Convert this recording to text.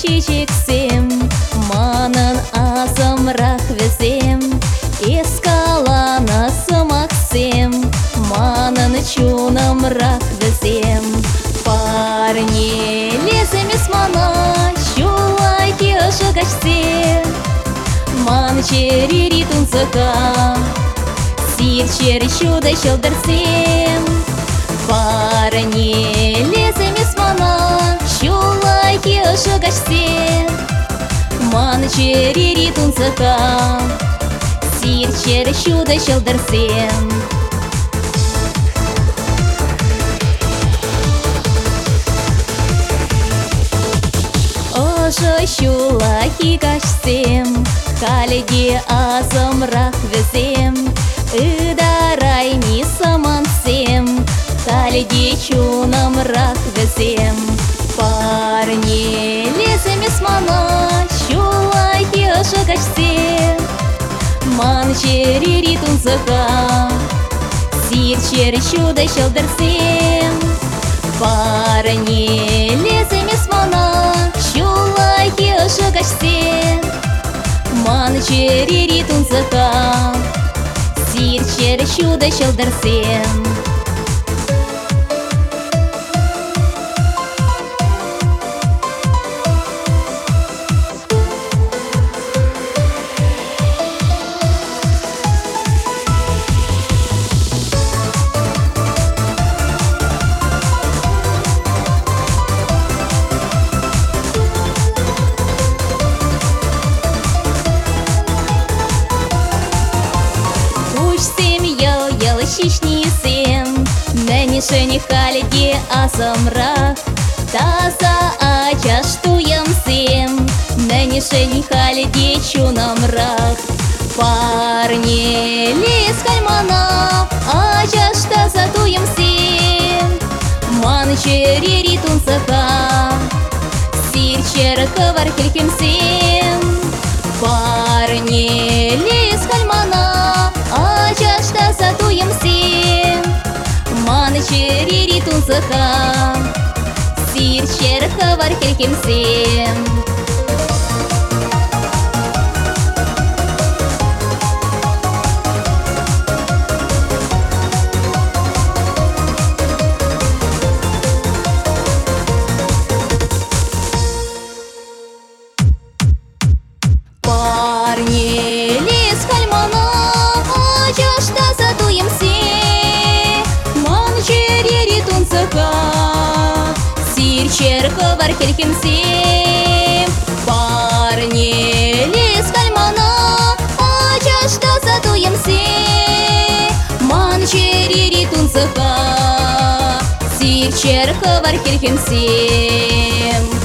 чечексем, манын азымрақ візем, эскалана сымақсем, манын чунымрақ візем. Парне леземес мана, шулай кешы качсем, ман черери тунсыка, сирчер чуда шылдырсем. Парне леземес мана, шулай кешы качсем, ман черери тунсыка, сирчер чуда шылдырсем. Ожы шулай качсем, халеге азымрақ візем, ыдарай ми самансем, халеге чунымрақ візем. Парне леземес мана, шулай кешы качсем, ман черери тунсыка, сирчер чуда шылдырсем. Парне леземес мана, шулай кешы качсем, ман черери тунсыка, сирчер чуда шылдырсем. Шишнисем, нәнешені халеге азымрақ, таза ачаштуемсем, нәнешені халеге чунымрақ. Парне лез кальмана, ачашта затуемсем, ман черери тунсыка, сирчер кывар келкемсем. Парне лез кальмана, ачашта затуемсем, ман черери тунсыка, сирчер кывар келкемсем. Парне лез кальмана, ачашта затуемсем, ман черери тунсыка, сирчер кывар келкемсем. Парне лез кальмана, ачашта затуемсем, ман черери тунсыка, сирчер кывар келкемсем.